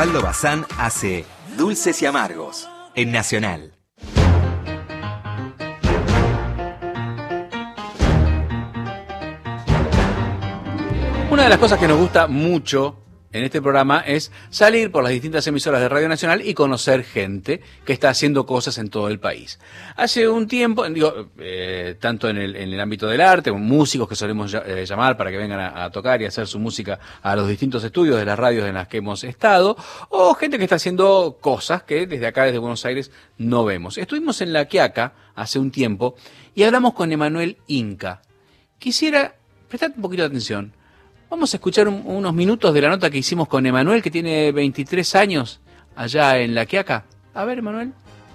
Osvaldo Bazán hace Dulces y Amargos en Nacional. Una de las cosas que nos gusta mucho en este programa es salir por las distintas emisoras de Radio Nacional y conocer gente que está haciendo cosas en todo el país. Hace un tiempo, tanto en el ámbito del arte, con músicos que solemos llamar para que vengan a tocar y hacer su música a los distintos estudios de las radios en las que hemos estado, o gente que está haciendo cosas que desde acá, desde Buenos Aires, no vemos. Estuvimos en La Quiaca hace un tiempo y hablamos con Emanuel Inca. Quisiera prestar un poquito de atención. Vamos a escuchar unos minutos de la nota que hicimos con Emanuel, que tiene 23 años allá en La Quiaca. A ver, Emanuel.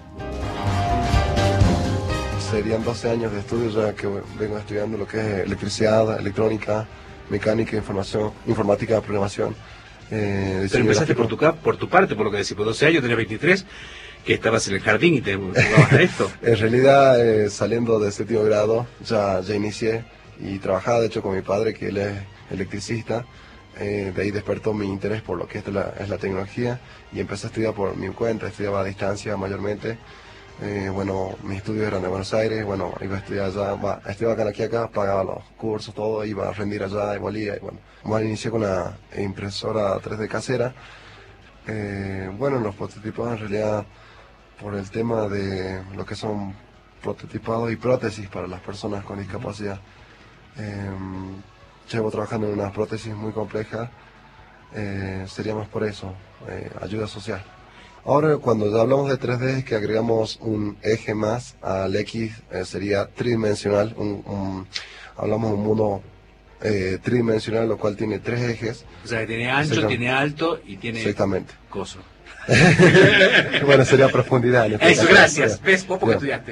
Serían 12 años de estudio ya que vengo estudiando lo que es electricidad, electrónica, mecánica, informática, programación. Pero empezaste por tu parte, por lo que decís, por 12 años, tenés 23, que estabas en el jardín y te jugabas a esto. En realidad, saliendo de séptimo grado, ya inicié y trabajaba de hecho con mi padre, que él es electricista. De ahí despertó mi interés por lo que es la tecnología y empecé a estudiar por mi cuenta, estudiaba a distancia mayormente. Mis estudios eran de Buenos Aires, iba a estudiar allá, estudiaba acá en La Quiaca, pagaba los cursos, todo, iba a rendir allá y volvía. Inicié con la impresora 3D casera. Los prototipos en realidad, por el tema de lo que son prototipados y prótesis para las personas con discapacidad. Llevo trabajando en una prótesis muy compleja, sería más por eso, ayuda social. Ahora cuando ya hablamos de 3D es que agregamos un eje más al X, sería tridimensional, hablamos de un mundo tridimensional, lo cual tiene 3 ejes. O sea, que tiene ancho, tiene alto y tiene exactamente coso. Sería profundidad. Eso, gracias. ¿Ves? Vos porque estudiaste.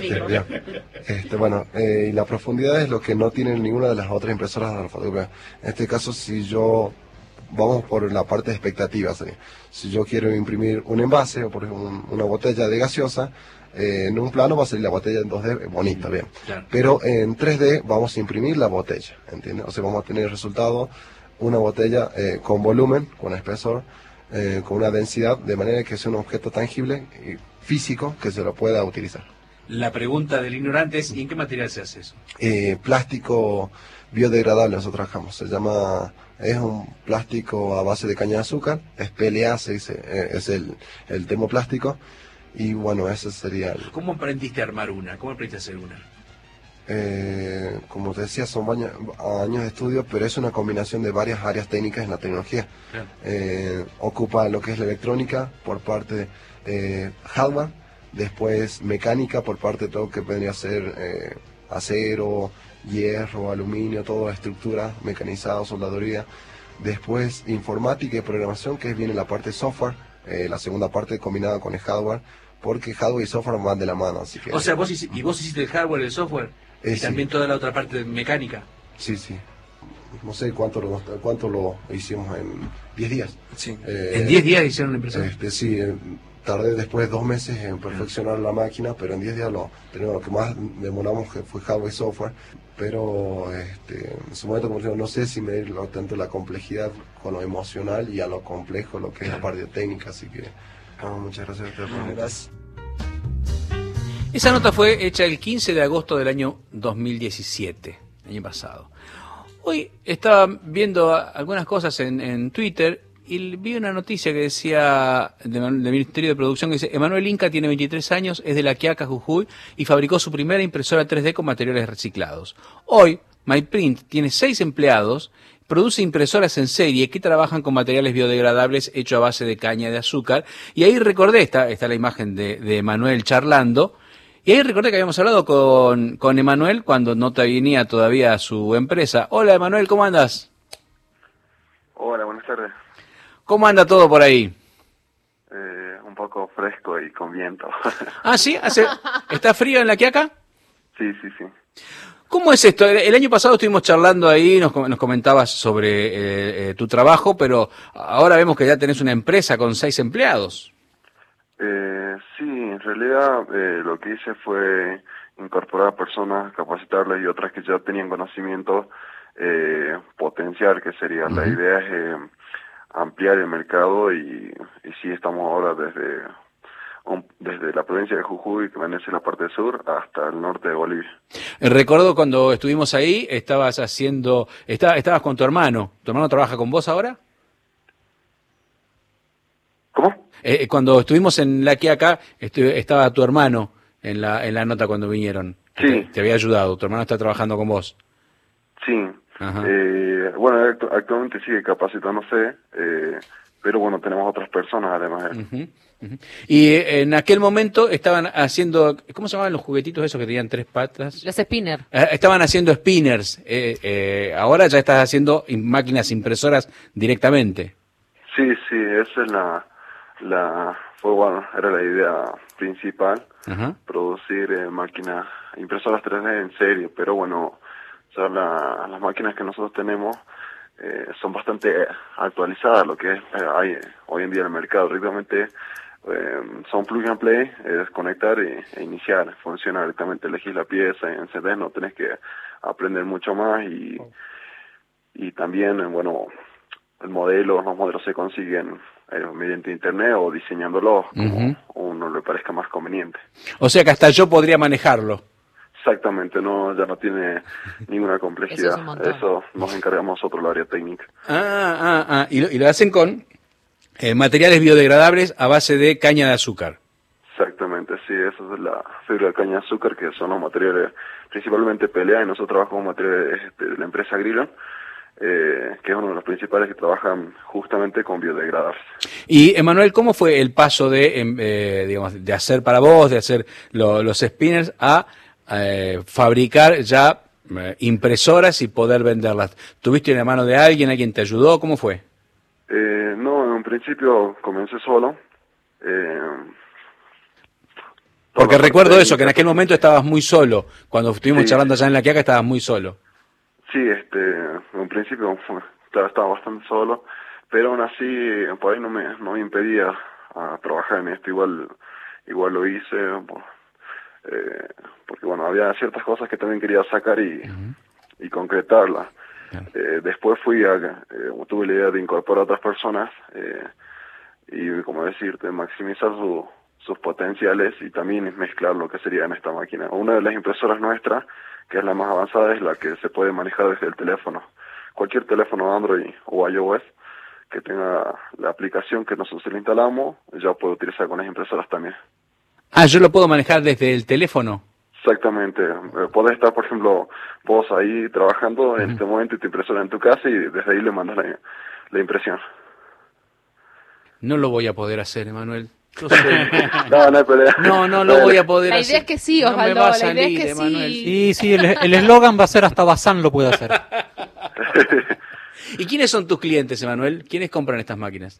Y la profundidad es lo que no tiene ninguna de las otras impresoras de la fotografía. En este caso, vamos por la parte de expectativas. Si yo quiero imprimir un envase, o por ejemplo una botella de gaseosa, en un plano va a salir la botella en 2D bonita, bien. Claro. Pero en 3D vamos a imprimir la botella, ¿entiendes? O sea, vamos a tener el resultado, una botella con volumen, con espesor, con una densidad, de manera que sea un objeto tangible y físico que se lo pueda utilizar. La pregunta del ignorante es, ¿y en qué material se hace eso? Plástico biodegradable nosotros trabajamos, es un plástico a base de caña de azúcar, es PLA, se dice, es el termoplástico, y ese sería ¿Cómo aprendiste a armar una? ¿Cómo aprendiste a hacer una? Como te decía, son años de estudio, pero es una combinación de varias áreas técnicas en la tecnología. Claro. Ocupa lo que es la electrónica por parte de hardware, después mecánica por parte de todo lo que vendría a ser acero, hierro, aluminio, toda estructura mecanizada, soldaduría. Después informática y programación, que viene la parte software, la segunda parte combinada con el hardware, porque hardware y software van de la mano. Así que, o sea, vos hiciste el hardware y el software. Y también toda la otra parte mecánica. Sí. No sé cuánto lo hicimos en 10 días. Sí. ¿En 10 días hicieron la impresora? Sí, tardé después 2 meses en perfeccionar la máquina, pero en 10 días lo que más demoramos que fue hardware y software. Pero en su momento, como digo, no sé si medir tanto la complejidad con lo emocional y a lo complejo, lo que es la parte técnica. Así que, muchas gracias por la pregunta. Esa nota fue hecha el 15 de agosto del año 2017, año pasado. Hoy estaba viendo algunas cosas en Twitter y vi una noticia que decía del Ministerio de Producción que dice: Emanuel Inca tiene 23 años, es de La Quiaca, Jujuy, y fabricó su primera impresora 3D con materiales reciclados. Hoy, MyPrint tiene 6 empleados, produce impresoras en serie que trabajan con materiales biodegradables hechos a base de caña de azúcar. Y ahí recordé, está la imagen de Emanuel charlando. Y ahí recordé que habíamos hablado con Emanuel cuando no venía todavía su empresa. Hola, Emanuel, ¿cómo andas? Hola, buenas tardes. ¿Cómo anda todo por ahí? Un poco fresco y con viento. ¿Ah, sí? ¿Está frío en La Quiaca? Sí. ¿Cómo es esto? El año pasado estuvimos charlando ahí, nos comentabas sobre tu trabajo, pero ahora vemos que ya tenés una empresa con 6 empleados. Sí, en realidad lo que hice fue incorporar personas, capacitarlas y otras que ya tenían conocimiento potencial, que sería. La idea es ampliar el mercado y sí estamos ahora desde la provincia de Jujuy, que pertenece a la parte sur, hasta el norte de Bolivia. Recuerdo cuando estuvimos ahí, estabas con tu hermano. ¿Tu hermano trabaja con vos ahora? ¿Cómo? Cuando estuvimos en La Quiaca, estaba tu hermano en la nota cuando vinieron. Sí. Te había ayudado, tu hermano está trabajando con vos. Sí. Ajá. Bueno, actualmente sigue capacitándose, pero bueno, tenemos otras personas además. Y en aquel momento estaban haciendo, ¿cómo se llamaban los juguetitos esos que tenían 3 patas? Los spinner. Estaban haciendo spinners. Ahora ya estás haciendo máquinas impresoras directamente. Sí, esa es era la idea principal, Ajá. producir máquinas, impresoras 3D en serie, pero bueno, ya las máquinas que nosotros tenemos son bastante actualizadas, lo que hay hoy en día en el mercado. Directamente son plug and play, es conectar e iniciar, funciona directamente, elegís la pieza y encendés, no tenés que aprender mucho más y también, bueno, los modelos se consiguen mediante internet o diseñándolos como uno le parezca más conveniente. O sea que hasta yo podría manejarlo. Exactamente, ya no tiene ninguna complejidad. Eso es un montón. Eso nos encargamos nosotros, el área técnica. Y lo hacen con materiales biodegradables a base de caña de azúcar. Exactamente, sí, esa es la fibra de caña de azúcar, que son los materiales, principalmente PLA, y nosotros trabajamos con materiales de la empresa Grillon, que es uno de los principales que trabajan justamente con biodegradables. Y, Emanuel, ¿cómo fue el paso de hacer para vos, de hacer los spinners, a fabricar ya impresoras y poder venderlas? ¿Tuviste en la mano de alguien te ayudó? ¿Cómo fue? No, en un principio comencé solo. Porque recuerdo eso, que en aquel momento estabas muy solo. Cuando estuvimos charlando allá en La Quiaca estabas muy solo. Sí, en un principio estaba bastante solo, pero aún así por ahí no me impedía a trabajar en esto. Igual lo hice, porque bueno, había ciertas cosas que también quería sacar y concretarlas. Después tuve la idea de incorporar a otras personas y, como decirte, maximizar sus potenciales y también mezclar lo que sería en esta máquina. Una de las impresoras nuestras, que es la más avanzada, es la que se puede manejar desde el teléfono. Cualquier teléfono Android o iOS que tenga la aplicación que nosotros le instalamos, ya puede utilizar con las impresoras también. ¿Yo lo puedo manejar desde el teléfono? Exactamente. Podés estar, por ejemplo, vos ahí trabajando en este momento y tu impresora en tu casa y desde ahí le mandas la impresión. No lo voy a poder hacer, Emanuel. No hay pelea. No lo voy a poder hacer. La idea es que sí, Osvaldo, No me va a la idea salir, es que Emanuel. sí. El eslogan va a ser hasta Bazán lo puede hacer. ¿Y quiénes son tus clientes, Emanuel? ¿Quiénes compran estas máquinas?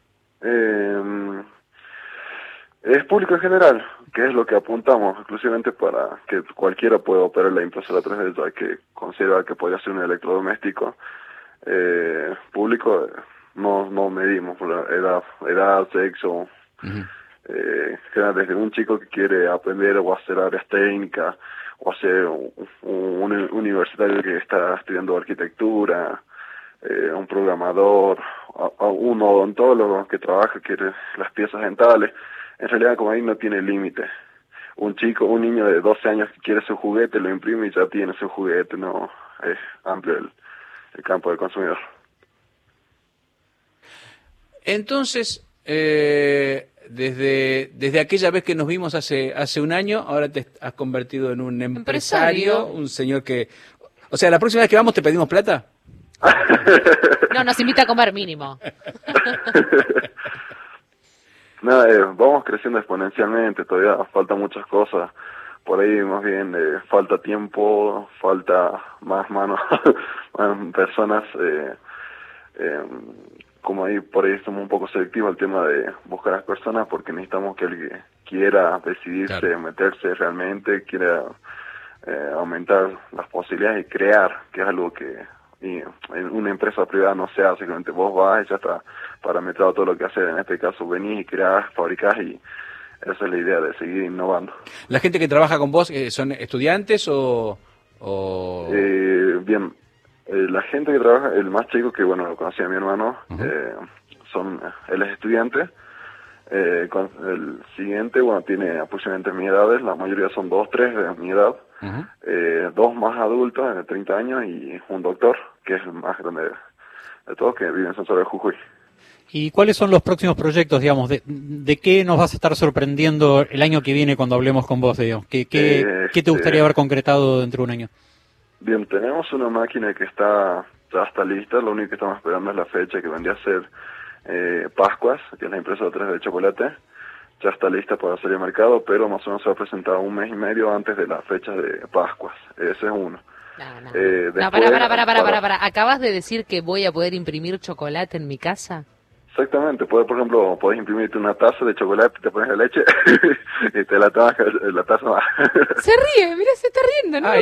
Es público en general, que es lo que apuntamos exclusivamente para que cualquiera pueda operar la impresora 3D, ya que considera que podría ser un electrodoméstico. Público no medimos por edad, sexo. Desde un chico que quiere aprender o hacer áreas técnicas, o hacer un universitario que está estudiando arquitectura, un programador, un odontólogo que quiere las piezas dentales. En realidad, como ahí no tiene límite. Un niño de 12 años que quiere su juguete, lo imprime y ya tiene su juguete. No, es amplio el campo del consumidor. Entonces, desde aquella vez que nos vimos hace un año, ahora te has convertido en un empresario, un señor que... O sea, la próxima vez que vamos, ¿te pedimos plata? No, nos invita a comer mínimo. Vamos creciendo exponencialmente, todavía faltan muchas cosas. Por ahí más bien falta tiempo, falta más manos, más personas. Como ahí por ahí somos un poco selectivos al tema de buscar a las personas, porque necesitamos que alguien quiera decidirse, meterse realmente, quiera aumentar las posibilidades y crear, que es algo que en una empresa privada no se hace. Simplemente vos vas y ya está parametrado todo lo que haces. En este caso venís y creás, fabricás, y esa es la idea de seguir innovando. ¿La gente que trabaja con vos son estudiantes o...? Bien, la gente que trabaja, el más chico, que bueno, lo conocía a mi hermano, él es estudiante. Con el siguiente, bueno, tiene aproximadamente mi edad, la mayoría son 2, 3 de mi edad, dos más adultos de 30 años y un doctor, que es el más grande de todos, que vive en San Solo de Jujuy. ¿Y cuáles son los próximos proyectos, digamos? ¿De qué nos vas a estar sorprendiendo el año que viene cuando hablemos con vos, digamos? ¿Qué te gustaría haber concretado dentro de un año? Bien, tenemos una máquina que ya está lista, lo único que estamos esperando es la fecha, que vendría a ser Pascuas, que es la impresora 3D de chocolate. Ya está lista para salir al mercado, pero más o menos se va a presentar un mes y medio antes de la fecha de Pascuas. Ese es uno. No, para. ¿Acabas de decir que voy a poder imprimir chocolate en mi casa? Exactamente, por ejemplo, podés imprimirte una taza de chocolate, te pones la leche y te la tomas, la taza va. Se ríe, mira, se está riendo, ¿no?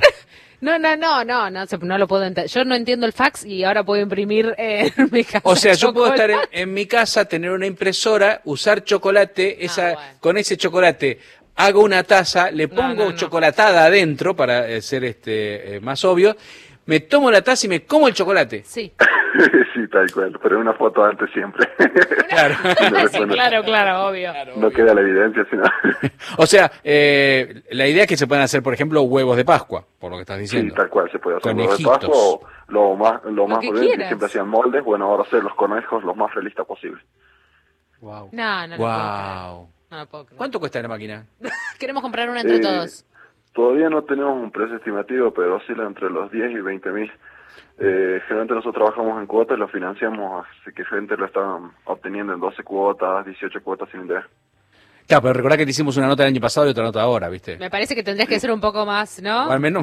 No lo puedo entender. Yo no entiendo el fax y ahora puedo imprimir en mi casa. O sea, yo puedo estar en mi casa, tener una impresora, usar chocolate, con ese chocolate hago una taza, le pongo chocolatada adentro para ser más obvio, me tomo la taza y me como el chocolate. Sí. Sí, tal cual, pero en una foto antes siempre. Claro. Sí, claro, obvio. No queda la evidencia, sino... O sea, la idea es que se puedan hacer, por ejemplo, huevos de Pascua, por lo que estás diciendo. Sí, tal cual, se puede hacer Conejitos. huevos de Pascua o lo más que prudente, que quieras. siempre hacían moldes, bueno, ahora hacer los conejos lo más realistas posible. Wow. No lo puedo creer. No lo puedo creer. ¿Cuánto cuesta la máquina? Queremos comprar una entre todos. Todavía no tenemos un precio estimativo, pero oscila entre los 10 y 20.000. Generalmente nosotros trabajamos en cuotas y lo financiamos, así que gente lo está obteniendo en 12 cuotas, 18 cuotas sin interés. Claro, pero recordá que te hicimos una nota el año pasado y otra nota ahora, ¿viste? Me parece que tendrías que ser un poco más, ¿no? O al menos.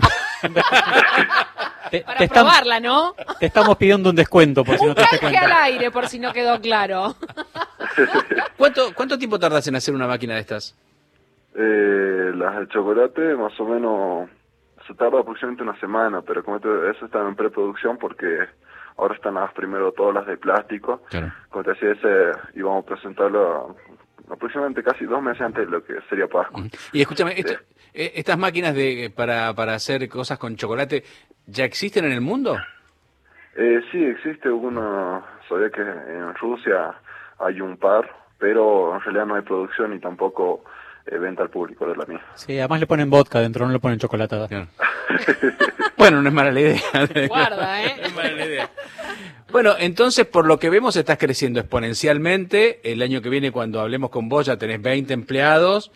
Para probarla, ¿no? Te estamos pidiendo un descuento, por si no Un te das canje al cuenta. aire, por si no quedó claro. ¿Cuánto tiempo tardas en hacer una máquina de estas? Las de chocolate, más o menos, se tarda aproximadamente una semana, pero como te digo, eso está en preproducción porque ahora están primero todas las de plástico. Claro. Como te decía, íbamos a presentarlo aproximadamente casi 2 meses antes de lo que sería Pascua. Y escúchame, estas máquinas para hacer cosas con chocolate, ¿ya existen en el mundo? Sí, existe uno, sabía que en Rusia hay un par, pero en realidad no hay producción y tampoco venta al público de la mía. Sí, además le ponen vodka dentro, no le ponen chocolatada. Claro. Bueno, no es mala la idea. Guarda, No es mala la idea. Bueno, entonces, por lo que vemos, estás creciendo exponencialmente. El año que viene, cuando hablemos con vos, ya tenés 20 empleados.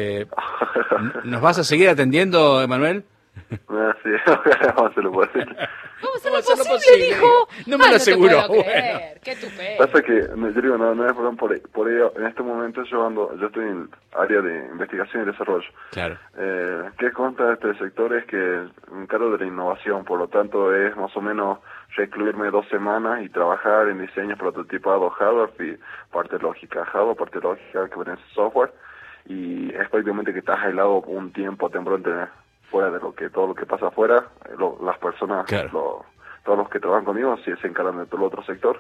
¿Nos vas a seguir atendiendo, Emanuel? Sí, ojalá se lo puedo decir. ¿Cómo se lo posible, dijo? No me lo aseguró. No te puedo creer. Qué tupé. Pasa que, yo digo, no es por ello, en este momento yo estoy en el área de investigación y desarrollo. Claro. ¿Qué consta de este sector? Es que me encargo de la innovación, por lo tanto es más o menos recluirme 2 semanas y trabajar en diseños prototipados hardware y parte lógica que viene en software, y es prácticamente que estás aislado un tiempo temporal fuera de todo lo que pasa afuera. Las personas, claro, todos los que trabajan conmigo sí se encargan de todo el otro sector,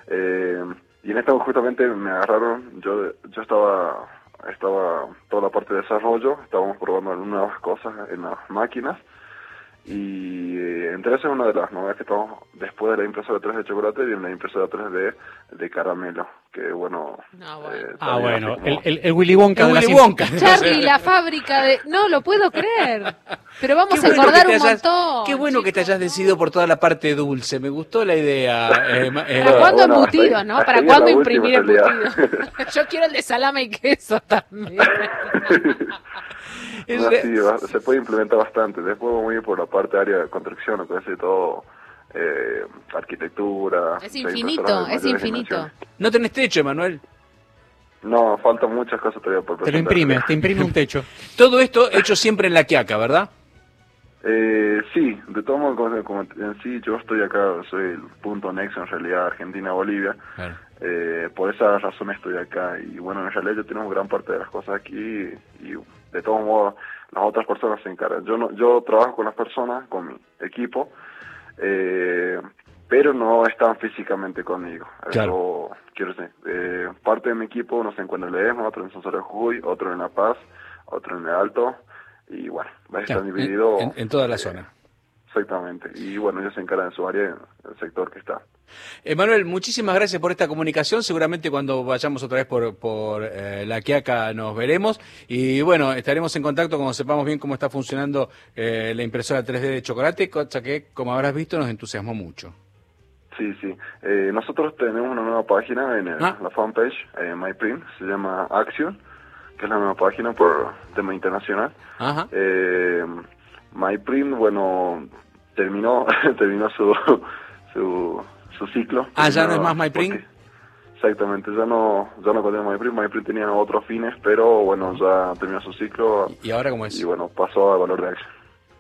y en esto justamente me agarraron. Yo estaba toda la parte de desarrollo, estábamos probando nuevas cosas en las máquinas, y entre eso es una de las novedades que estamos, después de la impresora 3D de chocolate, viene la impresora 3D de caramelo, que bueno... Bueno, el Willy Wonka de Willy Wonka. Charlie, la fábrica de... No lo puedo creer. Pero vamos a engordar un montón. Qué bueno que te hayas decidido por toda la parte dulce. Me gustó la idea. ¿Para cuándo embutidos, no? ¿Para cuándo imprimir embutidos? Yo quiero el de salame y queso también. Sí, se puede implementar bastante. Después vamos a ir por la parte de área de construcción, que es todo, arquitectura. Es infinito, es infinito. ¿No tenés techo, Emanuel? No, faltan muchas cosas todavía por presentar. Te imprime un techo. Todo esto hecho siempre en La Quiaca, ¿verdad? Sí, de todo modo, como en sí, yo estoy acá, soy el punto nexo en realidad, Argentina-Bolivia. Claro. Por esa razón estoy acá, y bueno, en realidad yo tengo gran parte de las cosas aquí, y de todos modos las otras personas se encargan. Yo trabajo con las personas, con mi equipo, pero no están físicamente conmigo. Claro. Eso quiero decir, parte de mi equipo no se encuentra en Ledesma, otro en San Solo de Jujuy, otro en La Paz, otro en el Alto, y bueno, va a estar dividido en toda la zona. Exactamente. Y bueno, ellos se encargan de su área, el sector que está. Emanuel, muchísimas gracias por esta comunicación. Seguramente cuando vayamos otra vez por La Quiaca nos veremos. Y bueno, estaremos en contacto cuando sepamos bien cómo está funcionando la impresora 3D de chocolate, cosa que, como habrás visto, nos entusiasmó mucho. Sí, sí. Nosotros tenemos una nueva página en la fanpage, MyPrint, se llama Action, que es la nueva página por tema internacional. Ajá. MyPrint, bueno, terminó su ciclo. ¿Ya no es más MyPrint? Exactamente, ya no continúa MyPrint. MyPrint tenía otros fines, pero bueno, ya terminó su ciclo. ¿Y ahora cómo es? Y bueno, pasó al valor de Action.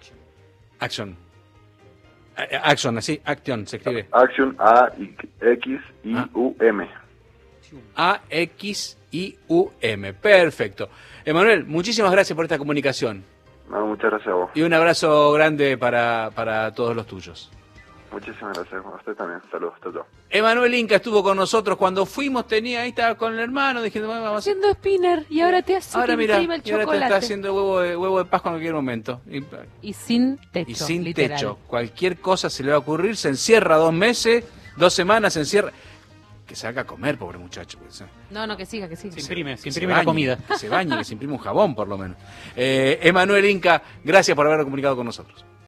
Action, así, Action se escribe. Action, A-X-I-U-M. A-X-I-U-M, perfecto. Emanuel, muchísimas gracias por esta comunicación. No, muchas gracias a vos. Y un abrazo grande para todos los tuyos. Muchísimas gracias, a usted también. Saludos, hasta luego. Emanuel Inca estuvo con nosotros cuando fuimos, ahí estaba con el hermano, diciendo, vamos haciendo spinner, y ahora te hace ahora mira, el chocolate. Ahora te está haciendo huevo de Pascua en cualquier momento. Y sin techo. Y sin literal. techo. Cualquier cosa se le va a ocurrir, se encierra 2 meses, 2 semanas, se encierra. Que se haga a comer, pobre muchacho. No, que siga. Se imprime la comida. Que se bañe, que se imprime un jabón, por lo menos. Emanuel Inca, gracias por haber comunicado con nosotros.